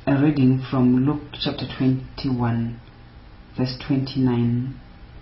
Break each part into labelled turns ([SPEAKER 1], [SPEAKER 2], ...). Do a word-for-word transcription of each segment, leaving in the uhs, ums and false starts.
[SPEAKER 1] A reading from Luke chapter twenty-one, verse twenty-nine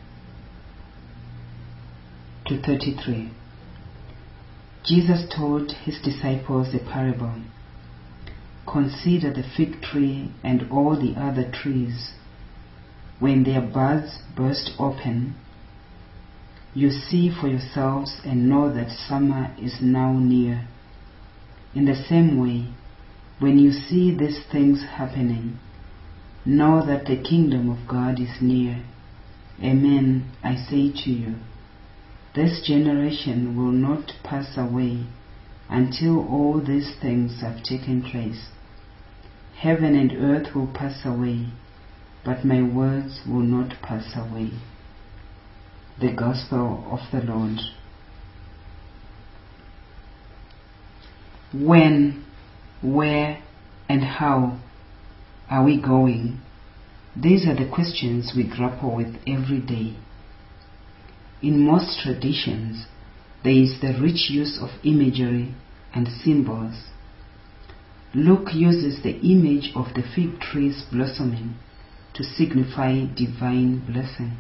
[SPEAKER 1] to thirty-three. Jesus told his disciples a parable. Consider the fig tree and all the other trees. When their buds burst open, you see for yourselves and know that summer is now near. In the same way, when you see these things happening, know that the kingdom of God is near. Amen, I say to you, this generation will not pass away until all these things have taken place. Heaven and earth will pass away, but my words will not pass away. The Gospel of the Lord. When, where, and how are we going? These are the questions we grapple with every day. In most traditions, there is the rich use of imagery and symbols. Luke uses the image of the fig trees blossoming to signify divine blessing.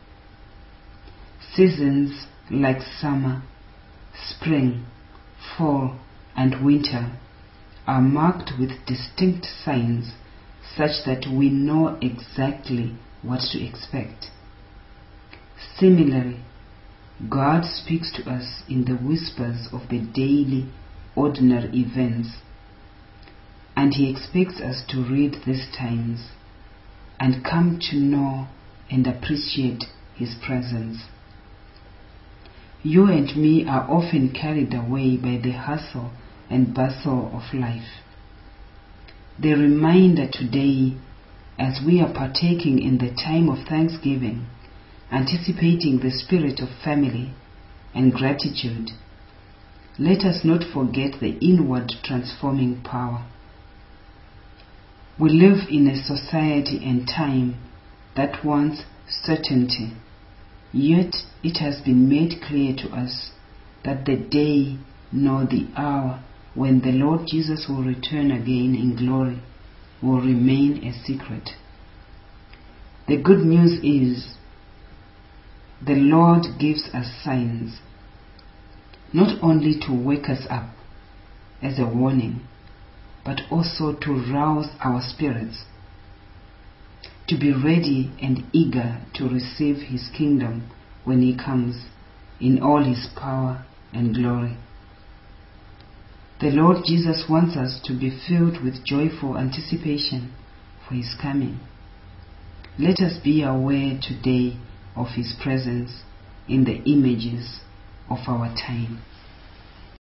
[SPEAKER 1] Seasons like summer, spring, fall, and winter are marked with distinct signs such that we know exactly what to expect. Similarly, God speaks to us in the whispers of the daily, ordinary events, and He expects us to read these times and come to know and appreciate His presence. You and me are often carried away by the hustle and bustle of life. The reminder today, as we are partaking in the time of Thanksgiving, anticipating the spirit of family and gratitude, let us not forget the inward transforming power. We live in a society and time that wants certainty, yet it has been made clear to us that the day nor the hour when the Lord Jesus will return again in glory will remain a secret. The good news is the Lord gives us signs, not only to wake us up as a warning, but also to rouse our spirits, to be ready and eager to receive His kingdom when He comes in all His power and glory. The Lord Jesus wants us to be filled with joyful anticipation for His coming. Let us be aware today of His presence in the images of our time.